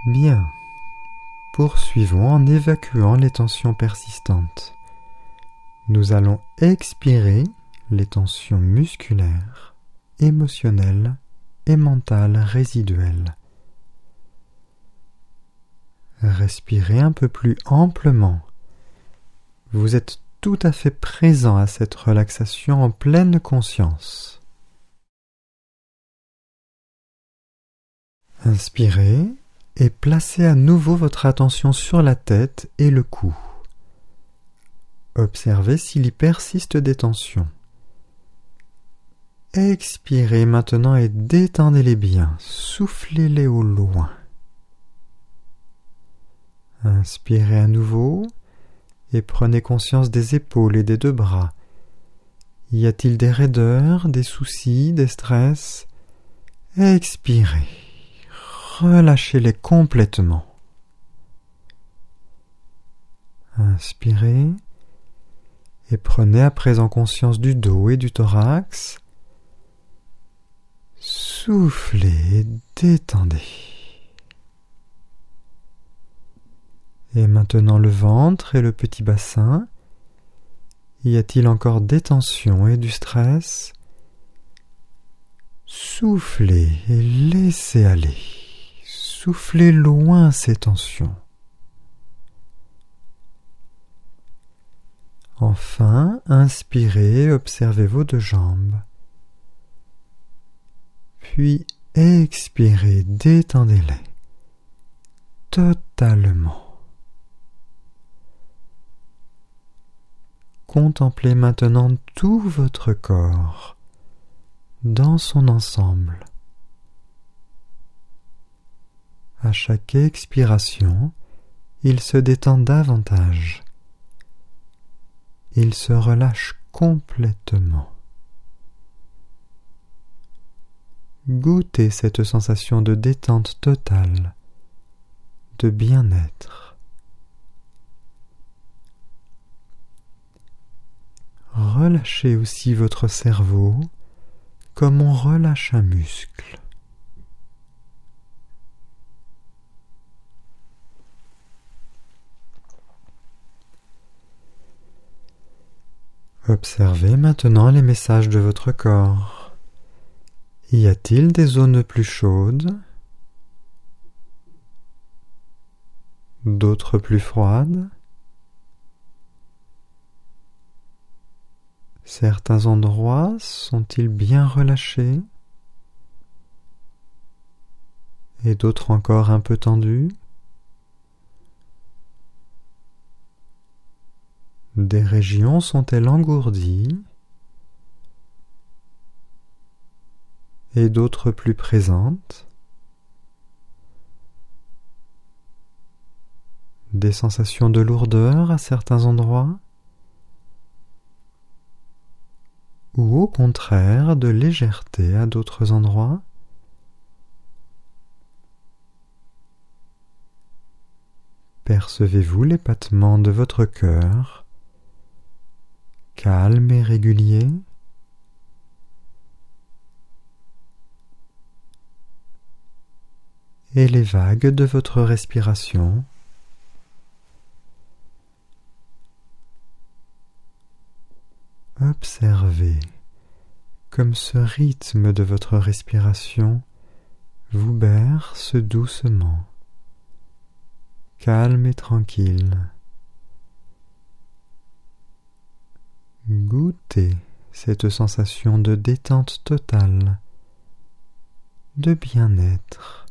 Bien. Poursuivons en évacuant les tensions persistantes. Nous allons expirer les tensions musculaires, émotionnelles et mentales résiduelles. Respirez un peu plus amplement. Vous êtes tout à fait présent à cette relaxation en pleine conscience. Inspirez et placez à nouveau votre attention sur la tête et le cou. Observez s'il y persiste des tensions. Expirez maintenant et détendez-les bien, soufflez-les au loin. Inspirez à nouveau et prenez conscience des épaules et des deux bras. Y a-t-il des raideurs, des soucis, des stress? Expirez. Relâchez-les complètement. Inspirez et prenez à présent conscience du dos et du thorax. Soufflez et détendez. Et maintenant le ventre et le petit bassin. Y a-t-il encore des tensions et du stress? Soufflez et laissez aller. Soufflez loin ces tensions. Enfin, inspirez et observez vos deux jambes. Puis expirez, détendez-les totalement. Contemplez maintenant tout votre corps dans son ensemble. À chaque expiration, il se détend davantage. Il se relâche complètement. Goûtez cette sensation de détente totale, de bien-être. Relâchez aussi votre cerveau comme on relâche un muscle. Observez maintenant les messages de votre corps. Y a-t-il des zones plus chaudes? D'autres plus froides? Certains endroits sont-ils bien relâchés? Et d'autres encore un peu tendus? Des régions sont-elles engourdies et d'autres plus présentes? Des sensations de lourdeur à certains endroits? Ou au contraire de légèreté à d'autres endroits? Percevez-vous les battements de votre cœur? Calme et régulier. Et les vagues de votre respiration. Observez comme ce rythme de votre respiration vous berce doucement, calme et tranquille. Goûtez cette sensation de détente totale, de bien-être.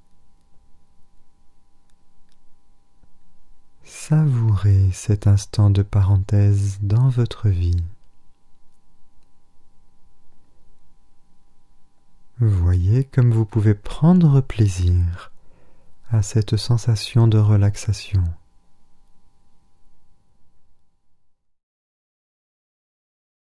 Savourez cet instant de parenthèse dans votre vie. Voyez comme vous pouvez prendre plaisir à cette sensation de relaxation.